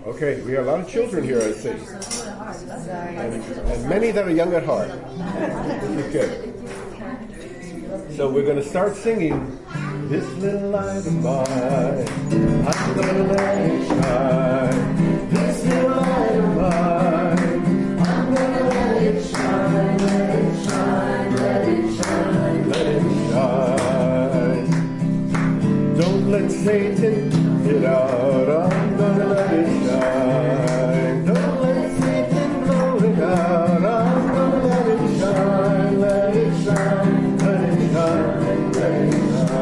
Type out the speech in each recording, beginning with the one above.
Okay, we have a lot of children here, I see. And many that are young at heart. Okay. So we're going to start singing This Little Light of Mine, I'm going to let it shine. This little light of mine, I'm going to let it shine, let it shine, let it shine, let it shine. Don't let Satan get out, I'm going to let it shine. Don't let Satan blow it out, I'm going to let it shine, let it shine, let it shine, let it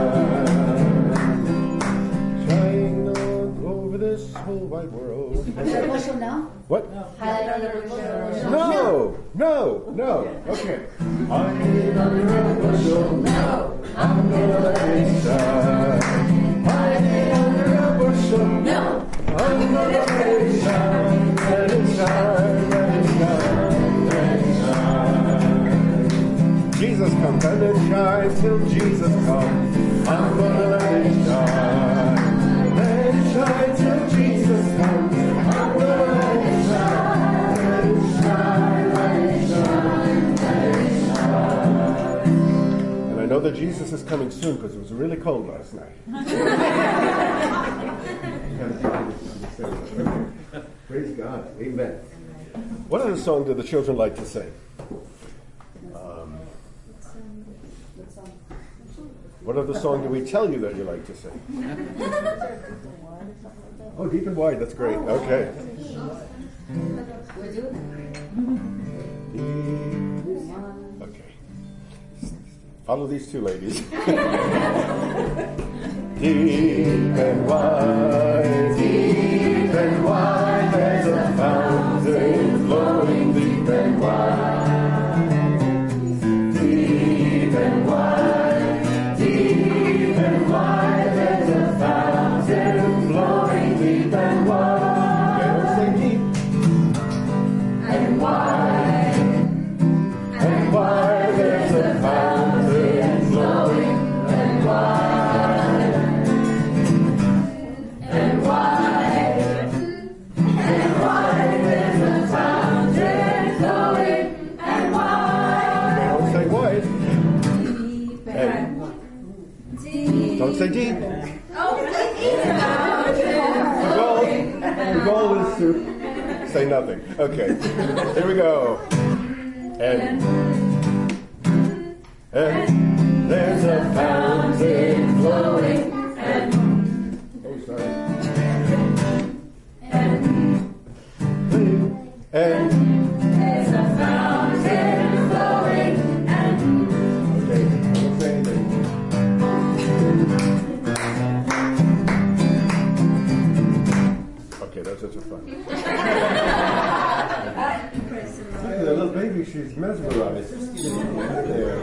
shine. Shine over this whole wide world. What? No. Okay. Hide under a bushel. No. I'm gonna let it shine. Hide under a bushel. No. I'm gonna let it shine. Let it shine. Let it shine. Let it shine. Jesus comes. Let it shine till Jesus comes. I'm gonna let it shine. Let it shine till Jesus comes. I'm gonna let it shine. Let it shine. Let it shine. Let it shine. And I know that Jesus is coming soon because it was really cold last night. Praise God. Amen. What other song do the children like to sing? What other song do we tell you that you like to sing? Oh, Deep and Wide. That's great. Okay. Okay. Follow these two ladies. Deep and wide, there's a fountain flowing deep and wide. Deep and wide, there's a fountain flowing deep and wide. Okay, let's say deep. And wide, there's a fountain flowing and wide. And wide, there's a fountain flowing and wide. Okay, don't say wide. Don't say deep. The goal is to say nothing. Okay, here we go. And there's a fountain flowing and and there's a fountain flowing and okay, I won't say anything. Okay, that's just for fun. Look at that little baby, she's mesmerized. There.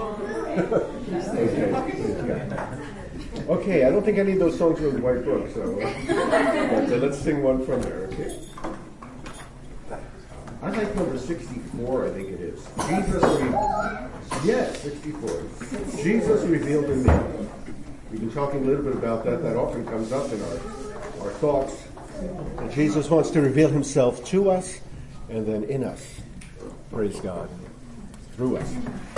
Okay, I don't think any of those songs are in the White Book, so let's sing one from there, okay? I like number 64, I think it is. Yes, 64. Jesus revealed in me. We've been talking a little bit about that. That often comes up in our thoughts. And Jesus wants to reveal himself to us and then in us. Praise God. Through us.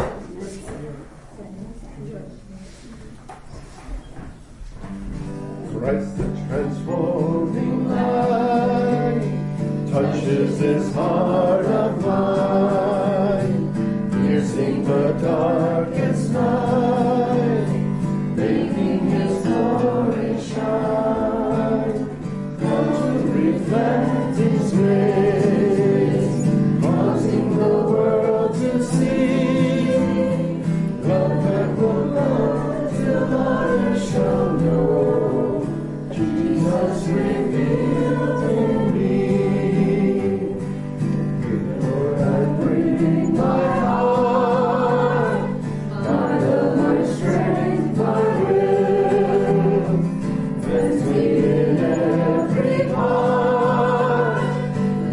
Christ the transforming light touches this heart of mine, piercing the darkest night, making his glory shine. Come to reflect his grace, causing the world to see love that will love till others shall know. Jesus revealed in me. Lord, I bring my heart, my love, my strength, my will. Bless me in every part.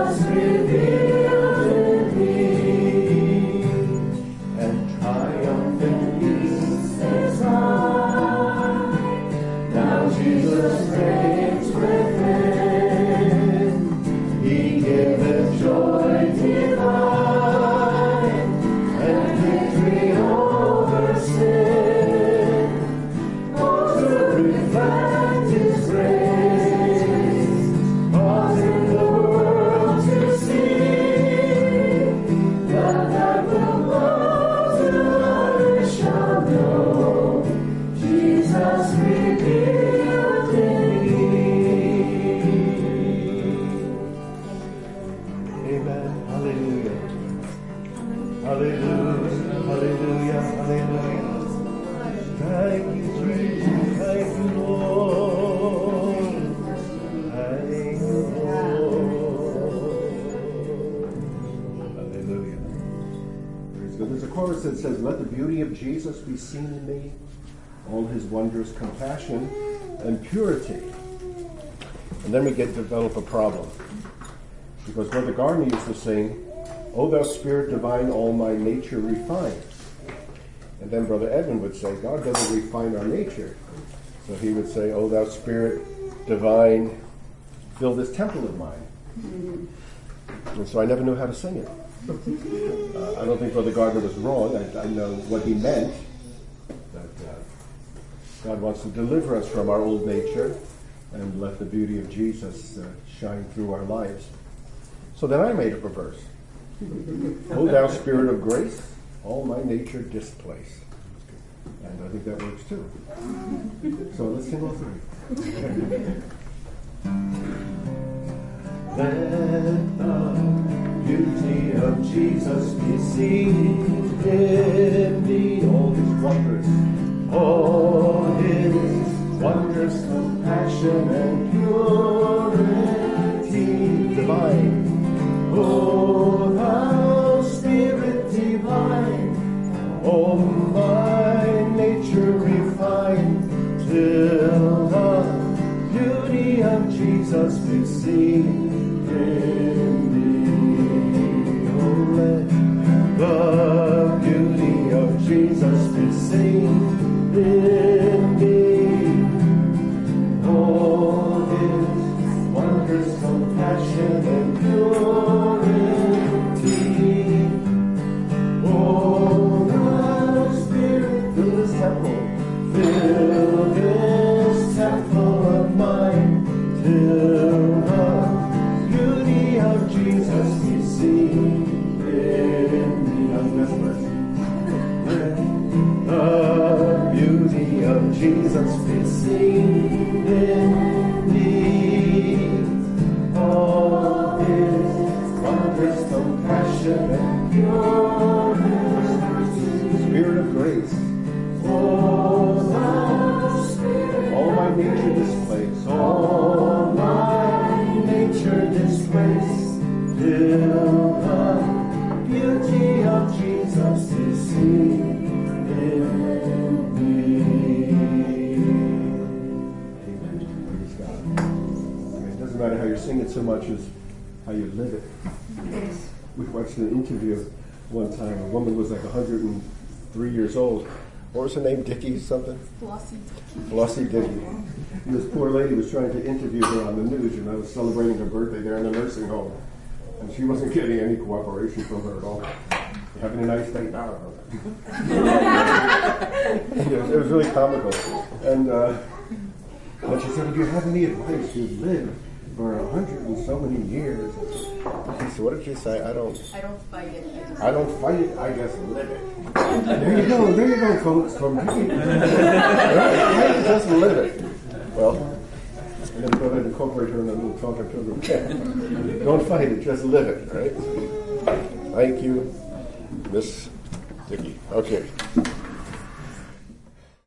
That says, let the beauty of Jesus be seen in me, all his wondrous compassion and purity. And then we develop a problem. Because Brother Gardner used to sing, O thou Spirit divine, all my nature refine. And then Brother Edmund would say, God doesn't refine our nature. So he would say, O thou Spirit divine, fill this temple of mine. And so I never knew how to sing it. I don't think Brother Gardner was wrong. I know what he meant, that God wants to deliver us from our old nature and let the beauty of Jesus shine through our lives. So then I made up a verse. O thou Spirit of grace, all my nature displace. And I think that works too. So let's sing all three. Let the beauty of Jesus be seen in me, all his wondrous compassion and purity divine. O thou Spirit divine, all my nature refine, till the beauty of Jesus be seen in me. Oh, let the beauty of Jesus be seen in me. All his wondrous compassion and purity. Oh, thou Spirit, fill this temple, fill this temple of mine, till the beauty of Jesus be seen in me. That's the best verse. The beauty of Jesus be seen in me. All his wondrous compassion and purity. Spirit of grace. Oh, thou Spirit. All my nature displays. All my nature displays. Till the beauty of Jesus is seen in me. Amen. Praise God. I mean, it doesn't matter how you sing it so much as how you live it. We watched an interview one time. A woman was like 103 years old. What was her name? Dickey something? Flossie Dickey. Flossie Dickey. This poor lady was trying to interview her on the news, and I was celebrating her birthday there in the nursing home. And she wasn't getting any cooperation from her at all. You having a nice day? No. It was really comical. And she said, do you have any advice? You've lived for 100 and so many years. She said, what did you say? I don't fight it. I don't fight it, I just live it. There you go, folks. From me. Just live it. Well, I'm going to go ahead and incorporate her in a little talking to her. Don't fight it, just live it, right? Thank you, Miss Dickey. Okay.